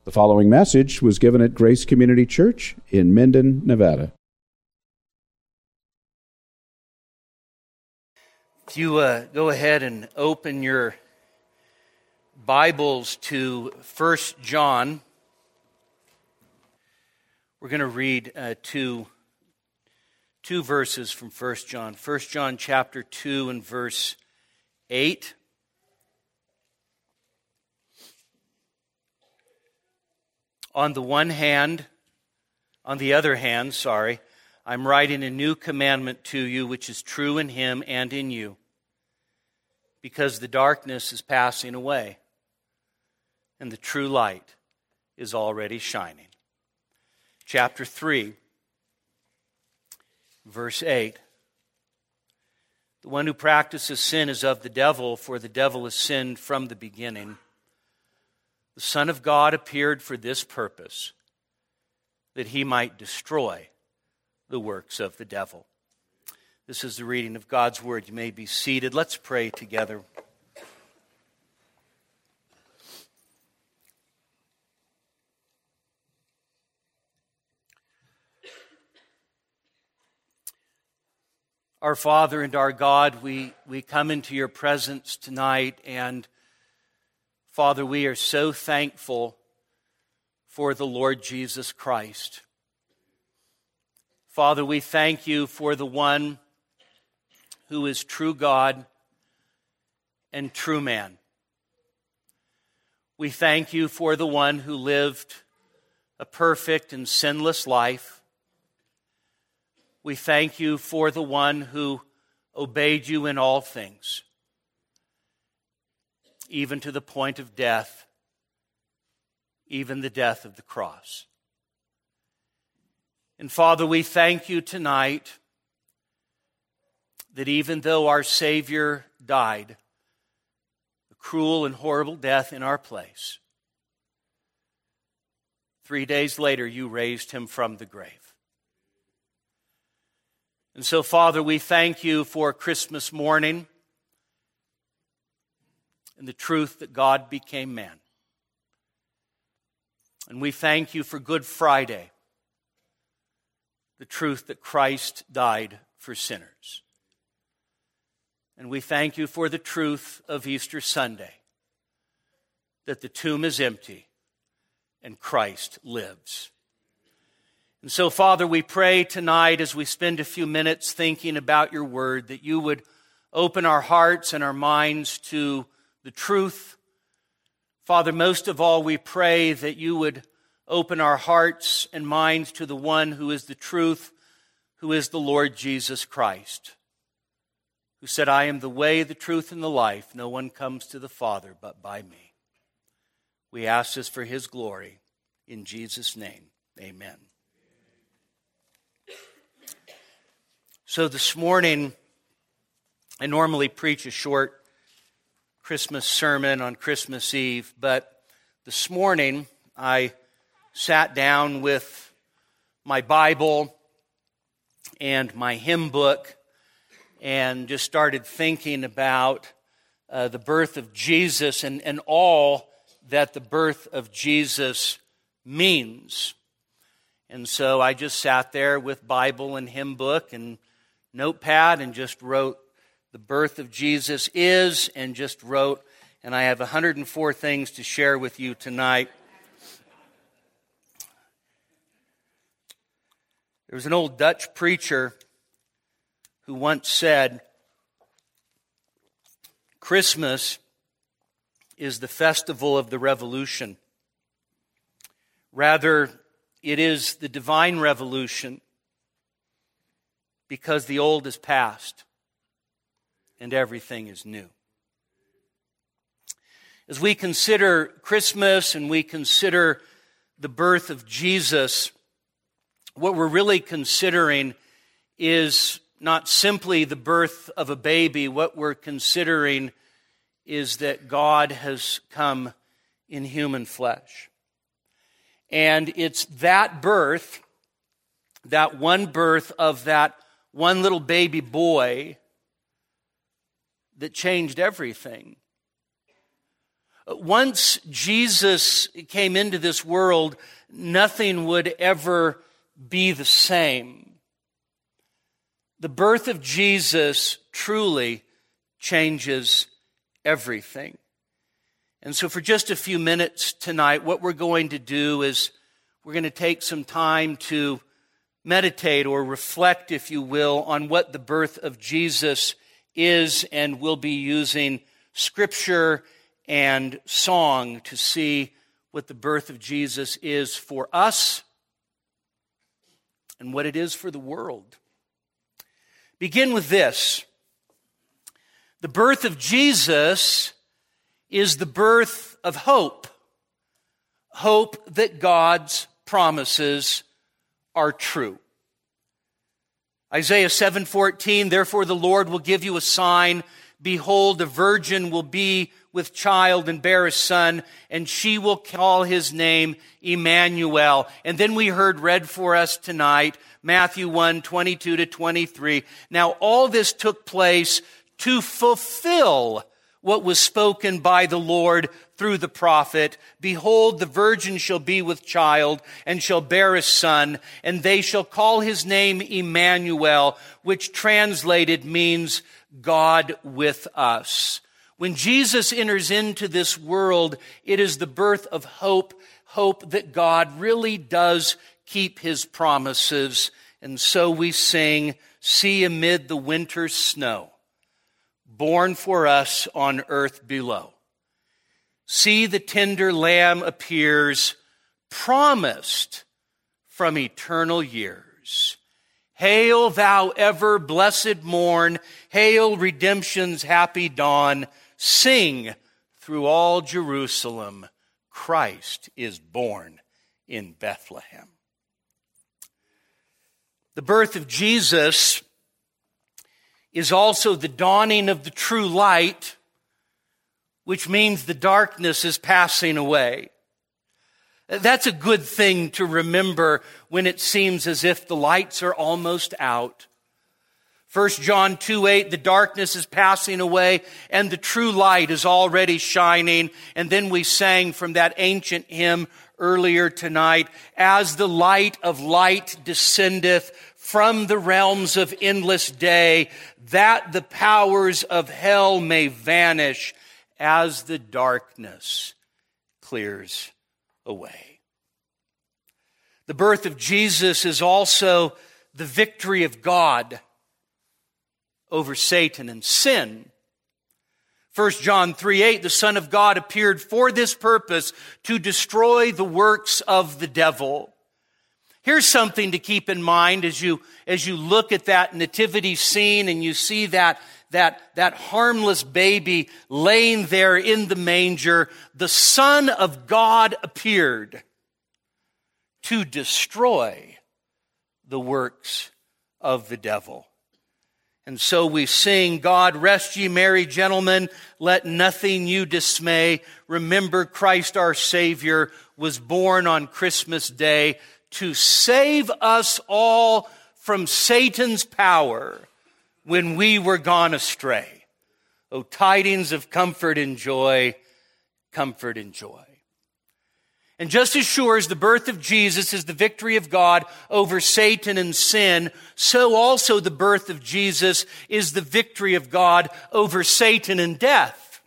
The following message was given at Grace Community Church in Minden, Nevada. If you go ahead and open your Bibles to 1 John, we're going to read two verses from 1 John. 1 John chapter 2 and verse 8. On the other hand, I'm writing a new commandment to you, which is true in him and in you, because the darkness is passing away, and the true light is already shining. Chapter 3, verse 8. The one who practices sin is of the devil, for the devil has sinned from the beginning. The Son of God appeared for this purpose, that he might destroy the works of the devil. This is the reading of God's Word. You may be seated. Let's pray together. Our Father and our God, we come into your presence tonight, and Father, we are so thankful for the Lord Jesus Christ. Father, we thank you for the one who is true God and true man. We thank you for the one who lived a perfect and sinless life. We thank you for the one who obeyed you in all things, even to the point of death, even the death of the cross. And Father, we thank you tonight that even though our Savior died a cruel and horrible death in our place, 3 days later you raised him from the grave. And so, Father, we thank you for Christmas morning and the truth that God became man. And we thank you for Good Friday, the truth that Christ died for sinners. And we thank you for the truth of Easter Sunday, that the tomb is empty and Christ lives. And so, Father, we pray tonight as we spend a few minutes thinking about your word, that you would open our hearts and our minds to the truth. Father, most of all, we pray that you would open our hearts and minds to the one who is the truth, who is the Lord Jesus Christ, who said, I am the way, the truth, and the life. No one comes to the Father but by me. We ask this for his glory. In Jesus' name, amen. So this morning, I normally preach a short Christmas sermon on Christmas Eve, but this morning I sat down with my Bible and my hymn book and just started thinking about the birth of Jesus and all that the birth of Jesus means. And so I just sat there with Bible and hymn book and notepad and just wrote, the birth of Jesus is, and just wrote, and I have 104 things to share with you tonight. There was an old Dutch preacher who once said, Christmas is the festival of the revolution. Rather, it is the divine revolution, because the old is past and everything is new. As we consider Christmas and we consider the birth of Jesus, what we're really considering is not simply the birth of a baby. What we're considering is that God has come in human flesh. And it's that birth, that one birth of that one little baby boy, that changed everything. Once Jesus came into this world, nothing would ever be the same. The birth of Jesus truly changes everything. And so for just a few minutes tonight, what we're going to do is we're going to take some time to meditate or reflect, if you will, on what the birth of Jesus is, and we'll be using Scripture and song to see what the birth of Jesus is for us and what it is for the world. Begin with this. The birth of Jesus is the birth of hope. Hope that God's promises are true. Isaiah 7:14, therefore the Lord will give you a sign. Behold, a virgin will be with child and bear a son, and she will call his name Emmanuel. And then we heard read for us tonight, Matthew 1:22-23. Now all this took place to fulfill what was spoken by the Lord through the prophet. Behold, the virgin shall be with child and shall bear a son, and they shall call his name Emmanuel, which translated means God with us. When Jesus enters into this world, it is the birth of hope that God really does keep his promises. And so we sing, see amid the winter's snow, born for us on earth below. See the tender lamb appears, promised from eternal years. Hail thou ever blessed morn, hail redemption's happy dawn. Sing through all Jerusalem, Christ is born in Bethlehem. The birth of Jesus is also the dawning of the true light, which means the darkness is passing away. That's a good thing to remember when it seems as if the lights are almost out. 1 John 2:8, the darkness is passing away and the true light is already shining. And then we sang from that ancient hymn earlier tonight, as the light of light descendeth from the realms of endless day, that the powers of hell may vanish as the darkness clears away. The birth of Jesus is also the victory of God over Satan and sin. 1 John 3:8, the Son of God appeared for this purpose, to destroy the works of the devil. Here's something to keep in mind as you look at that nativity scene and you see that harmless baby laying there in the manger. The Son of God appeared to destroy the works of the devil. And so we sing, God rest ye merry gentlemen, let nothing you dismay. Remember Christ our Savior was born on Christmas Day to save us all from Satan's power when we were gone astray. O tidings of comfort and joy, comfort and joy. And just as sure as the birth of Jesus is the victory of God over Satan and sin, so also the birth of Jesus is the victory of God over Satan and death.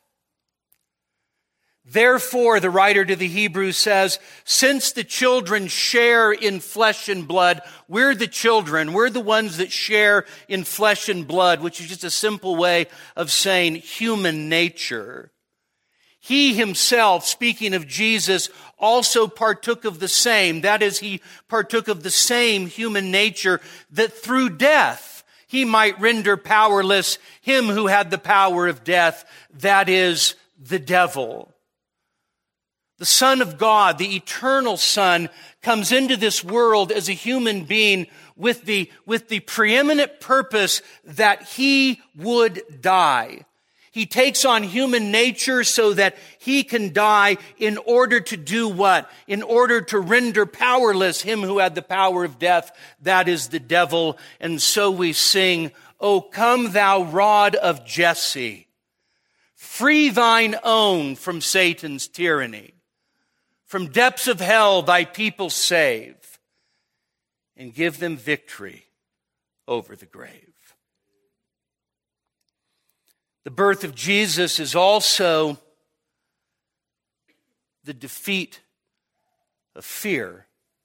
Therefore, the writer to the Hebrews says, since the children share in flesh and blood, we're the children, we're the ones that share in flesh and blood, which is just a simple way of saying human nature. He himself, speaking of Jesus, also partook of the same. That is, he partook of the same human nature, that through death he might render powerless him who had the power of death, that is, the devil. The Son of God, the eternal Son, comes into this world as a human being with the preeminent purpose that he would die. He takes on human nature so that he can die in order to do what? In order to render powerless him who had the power of death, that is the devil. And so we sing, O come thou rod of Jesse, Free thine own from Satan's tyranny. From depths of hell thy people save, and give them victory over the grave. The birth of Jesus is also the defeat of fear.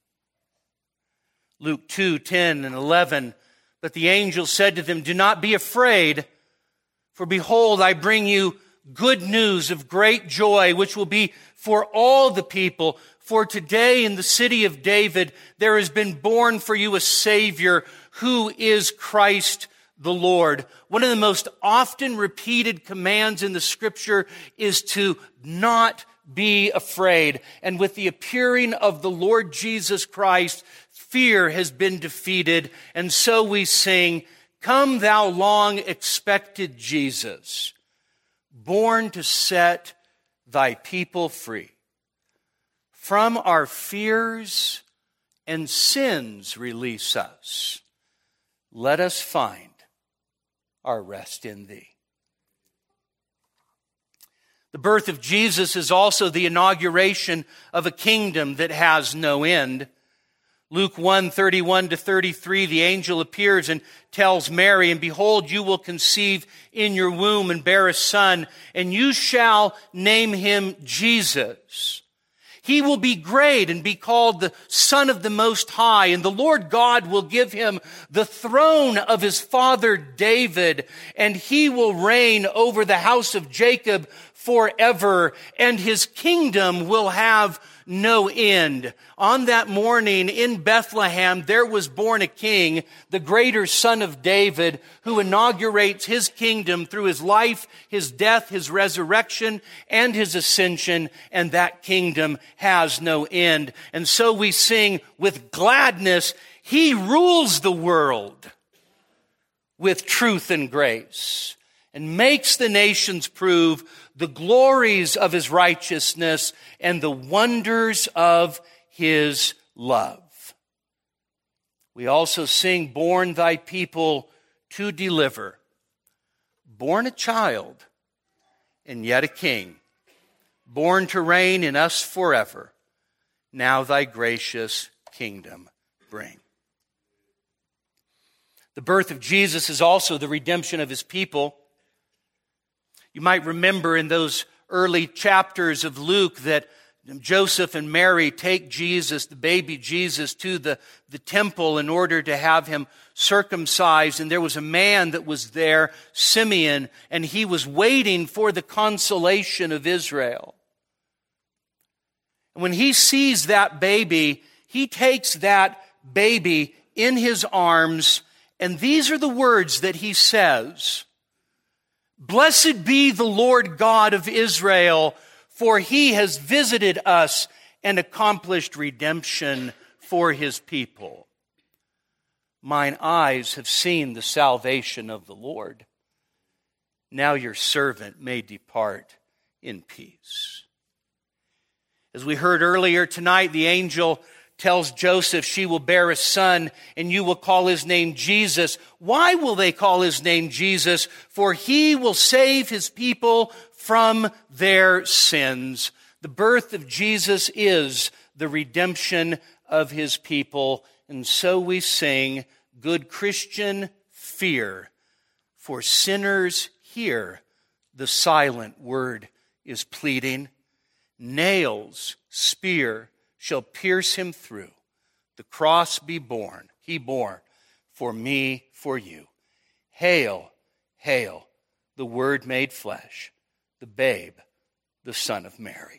Luke 2:10 and 11, but the angel said to them, do not be afraid, for behold, I bring you good news of great joy, which will be for all the people. For today in the city of David, there has been born for you a Savior who is Christ the Lord. One of the most often repeated commands in the Scripture is to not be afraid. And with the appearing of the Lord Jesus Christ, fear has been defeated. And so we sing, come thou long expected Jesus, born to set thy people free. From our fears and sins release us. Let us find our rest in thee. The birth of Jesus is also the inauguration of a kingdom that has no end. Luke 1:31-33, the angel appears and tells Mary, and behold, you will conceive in your womb and bear a son, and you shall name him Jesus. He will be great and be called the Son of the Most High, and the Lord God will give him the throne of his father David, and he will reign over the house of Jacob forever, and his kingdom will have no end. On that morning in Bethlehem, there was born a king, the greater Son of David, who inaugurates his kingdom through his life, his death, his resurrection, and his ascension, and that kingdom has no end. And so we sing with gladness, he rules the world with truth and grace, and makes the nations prove the glories of his righteousness and the wonders of his love. We also sing, born thy people to deliver, born a child and yet a king, born to reign in us forever, now thy gracious kingdom bring. The birth of Jesus is also the redemption of his people. You might remember in those early chapters of Luke that Joseph and Mary take Jesus, the baby Jesus, to the temple in order to have him circumcised. And there was a man that was there, Simeon, and he was waiting for the consolation of Israel. And when he sees that baby, he takes that baby in his arms, and these are the words that he says. Blessed be the Lord God of Israel, for he has visited us and accomplished redemption for his people. Mine eyes have seen the salvation of the Lord. Now your servant may depart in peace. As we heard earlier tonight, the angel tells Joseph she will bear a son and you will call his name Jesus. Why will they call his name Jesus? For he will save his people from their sins. The birth of Jesus is the redemption of his people. And so we sing, good Christian, fear. For sinners hear, the silent word is pleading. Nails, spear, shall pierce him through. The cross be borne, he bore, for me, for you. Hail, hail, the Word made flesh, the babe, the Son of Mary.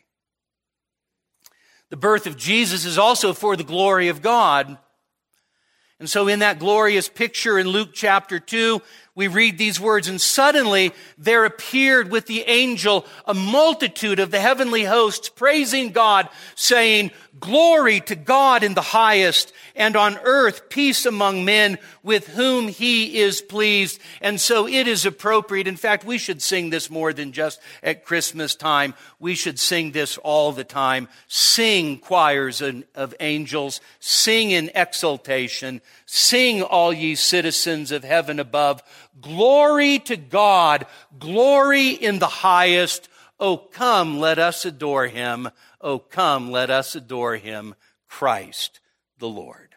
The birth of Jesus is also for the glory of God. And so in that glorious picture in Luke chapter 2, we read these words, and suddenly there appeared with the angel a multitude of the heavenly hosts praising God, saying, glory to God in the highest, and on earth peace among men with whom he is pleased. And so it is appropriate. In fact, we should sing this more than just at Christmas time. We should sing this all the time. Sing, choirs of angels. Sing in exultation. Sing, all ye citizens of heaven above. Glory to God, glory in the highest. O come, let us adore him. O come, let us adore him, Christ the Lord.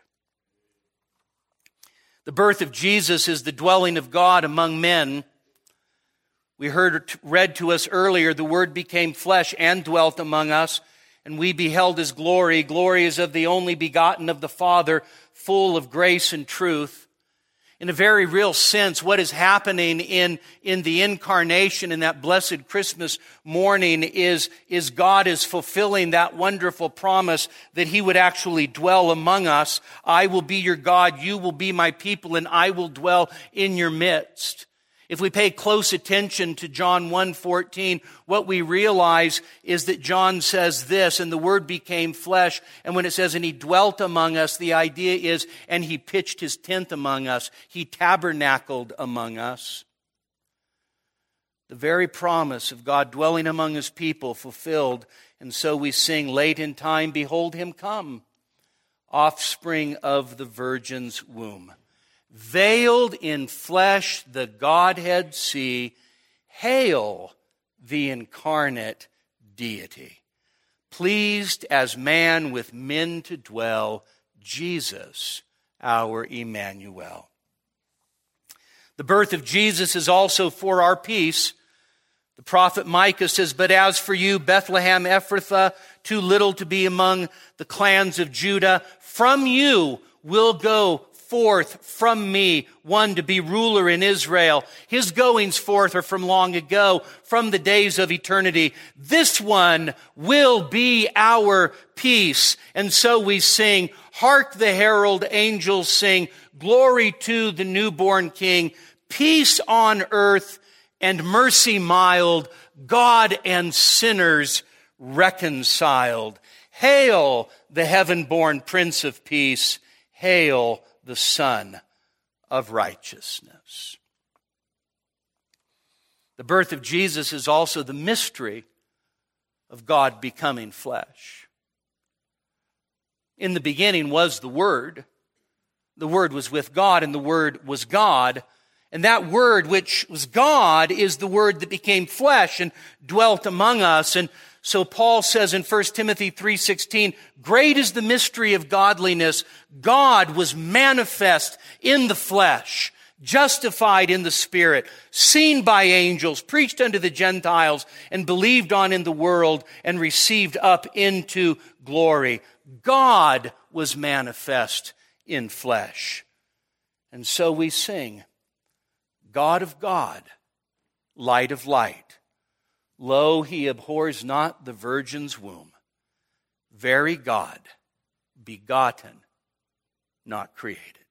The birth of Jesus is the dwelling of God among men. We heard read to us earlier, the Word became flesh and dwelt among us, and we beheld his glory. Glory is of the only begotten of the Father, full of grace and truth. In a very real sense, what is happening in the incarnation in that blessed Christmas morning is God is fulfilling that wonderful promise that he would actually dwell among us. I will be your God, you will be my people, and I will dwell in your midst. If we pay close attention to John 1:14, what we realize is that John says this, and the Word became flesh, and when it says, and he dwelt among us, the idea is, and he pitched his tent among us, he tabernacled among us. The very promise of God dwelling among his people fulfilled, and so we sing, late in time, behold him come, offspring of the Virgin's womb. Veiled in flesh, the Godhead see. Hail the incarnate deity. Pleased as man with men to dwell, Jesus, our Emmanuel. The birth of Jesus is also for our peace. The prophet Micah says, but as for you, Bethlehem Ephrathah, too little to be among the clans of Judah, from you will go forth from me one to be ruler in Israel. His goings forth are from long ago, from the days of eternity. This one will be our peace. And so we sing, hark the herald angels sing, glory to the newborn King, peace on earth and mercy mild, God and sinners reconciled. Hail the heaven-born Prince of Peace. Hail the Son of Righteousness. The birth of Jesus is also the mystery of God becoming flesh. In the beginning was the Word. The Word was with God, and the Word was God. And that Word which was God is the Word that became flesh and dwelt among us. And so Paul says in 1 Timothy 3:16, great is the mystery of godliness. God was manifest in the flesh, justified in the Spirit, seen by angels, preached unto the Gentiles, and believed on in the world, and received up into glory. God was manifest in flesh. And so we sing, God of God, light of light. Lo, he abhors not the virgin's womb. Very God, begotten, not created.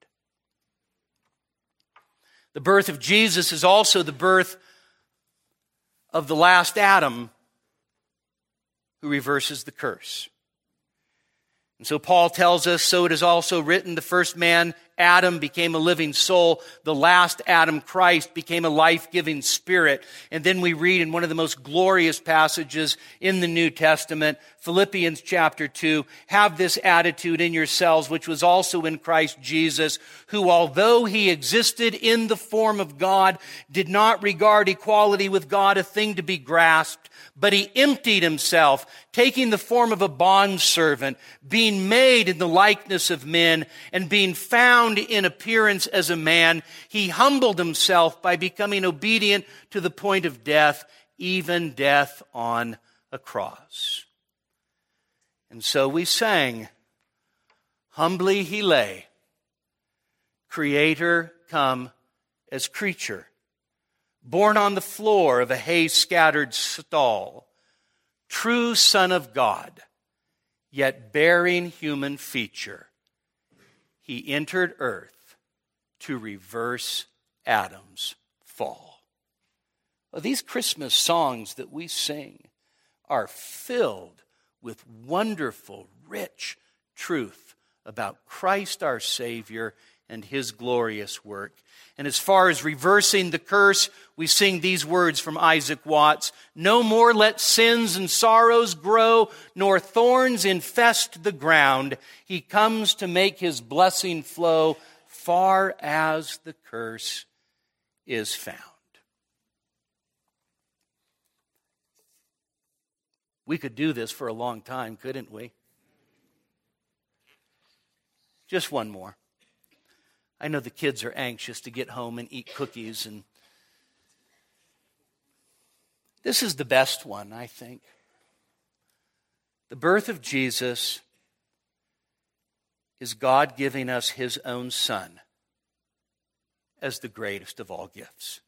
The birth of Jesus is also the birth of the last Adam who reverses the curse. And so Paul tells us, so it is also written, the first man, Adam, became a living soul. The last Adam, Christ, became a life-giving spirit. And then we read in one of the most glorious passages in the New Testament, Philippians chapter 2, have this attitude in yourselves, which was also in Christ Jesus, who, although he existed in the form of God, did not regard equality with God a thing to be grasped, but he emptied himself, taking the form of a bondservant, being made in the likeness of men, and being found in appearance as a man, he humbled himself by becoming obedient to the point of death, even death on a cross. And so we sang, humbly he lay, Creator come as creature, born on the floor of a hay-scattered stall, true Son of God, yet bearing human feature, he entered earth to reverse Adam's fall. Well, these Christmas songs that we sing are filled with wonderful, rich truth about Christ our Savior and His glorious work. And as far as reversing the curse, we sing these words from Isaac Watts. No more let sins and sorrows grow, nor thorns infest the ground. He comes to make His blessing flow far as the curse is found. We could do this for a long time, couldn't we? Just one more. I know the kids are anxious to get home and eat cookies, and this is the best one, I think. The birth of Jesus is God giving us His own Son as the greatest of all gifts.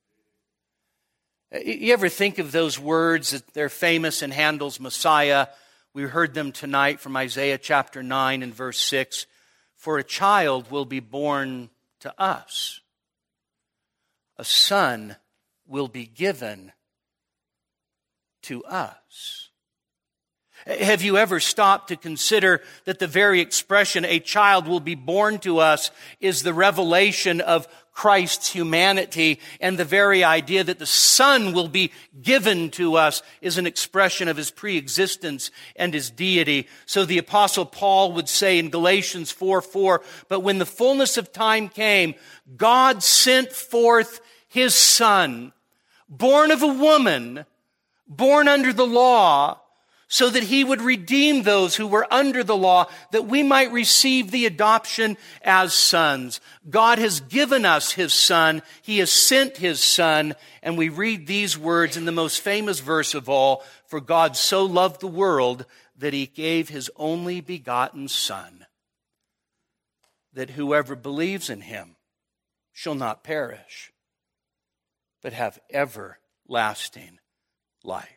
You ever think of those words? They're famous in Handel's Messiah. We heard them tonight from Isaiah chapter 9 and verse 6. For a child will be born to us. A son will be given to us. Have you ever stopped to consider that the very expression, a child will be born to us, is the revelation of Christ's humanity, and the very idea that the Son will be given to us is an expression of His preexistence and His deity. So the Apostle Paul would say in Galatians 4:4, but when the fullness of time came, God sent forth His Son, born of a woman, born under the law, so that He would redeem those who were under the law, that we might receive the adoption as sons. God has given us His Son. He has sent His Son. And we read these words in the most famous verse of all, for God so loved the world that He gave His only begotten Son, that whoever believes in Him shall not perish, but have everlasting life.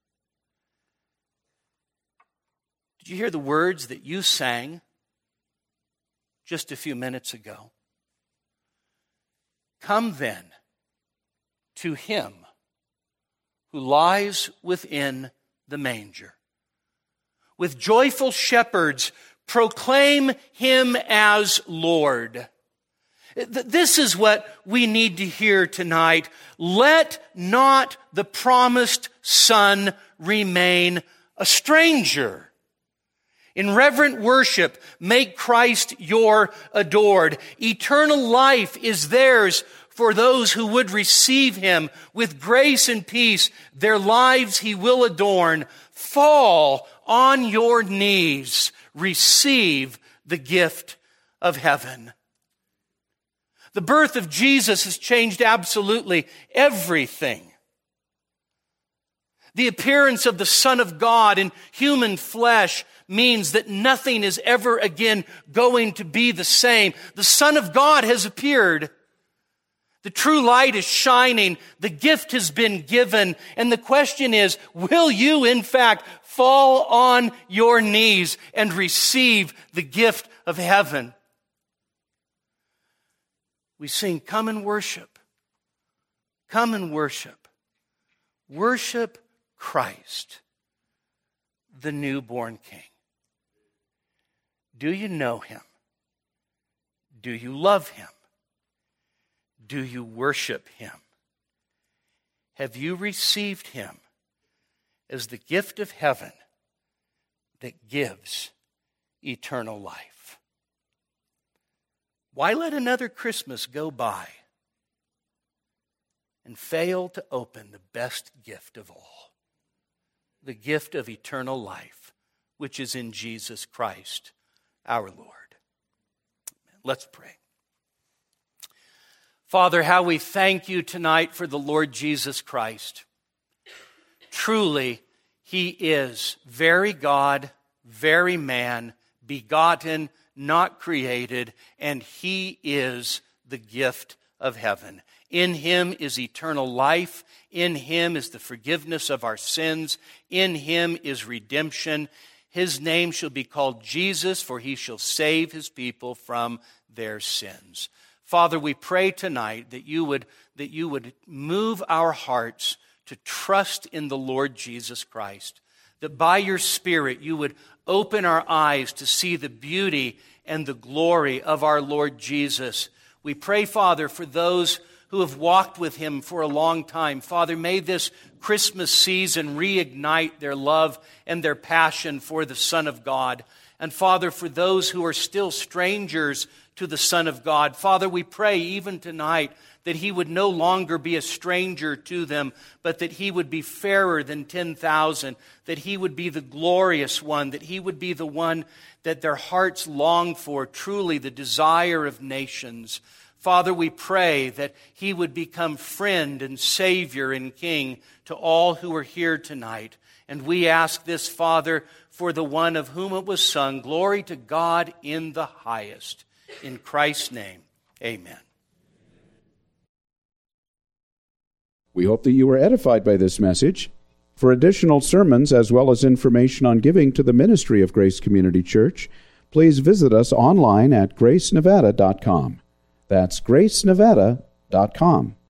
Did you hear the words that you sang just a few minutes ago? Come then to Him who lies within the manger. With joyful shepherds, proclaim Him as Lord. This is what we need to hear tonight. Let not the promised Son remain a stranger. In reverent worship, make Christ your adored. Eternal life is theirs for those who would receive Him. With grace and peace, their lives He will adorn. Fall on your knees. Receive the gift of heaven. The birth of Jesus has changed absolutely everything. The appearance of the Son of God in human flesh means that nothing is ever again going to be the same. The Son of God has appeared. The true light is shining. The gift has been given. And the question is, will you in fact fall on your knees and receive the gift of heaven? We sing, come and worship. Come and worship. Worship Christ, the newborn King. Do you know Him? Do you love Him? Do you worship Him? Have you received Him as the gift of heaven that gives eternal life? Why let another Christmas go by and fail to open the best gift of all, the gift of eternal life, which is in Jesus Christ, our Lord? Let's pray. Father, how we thank You tonight for the Lord Jesus Christ. Truly, He is very God, very man, begotten, not created, and He is the gift of heaven. In Him is eternal life. In Him is the forgiveness of our sins. In Him is redemption. His name shall be called Jesus, for He shall save His people from their sins. Father, we pray tonight that you would move our hearts to trust in the Lord Jesus Christ, that by Your Spirit you would Open our eyes to see the beauty and the glory of our Lord Jesus. We pray, Father, for those who have walked with him for a long time. Father, may this Christmas season reignite their love and their passion for the Son of God. And Father, for those who are still strangers to the Son of God, Father, we pray even tonight that he would no longer be a stranger to them, but that he would be fairer than 10,000, that he would be the glorious one, that he would be the one that their hearts long for, truly the desire of nations. Father, we pray that he would become friend and Savior and King to all who are here tonight. And we ask this, Father, for the one of whom it was sung, glory to God in the highest. In Christ's name, amen. We hope that you were edified by this message. For additional sermons as well as information on giving to the ministry of Grace Community Church, please visit us online at gracenevada.com. That's gracenevada.com.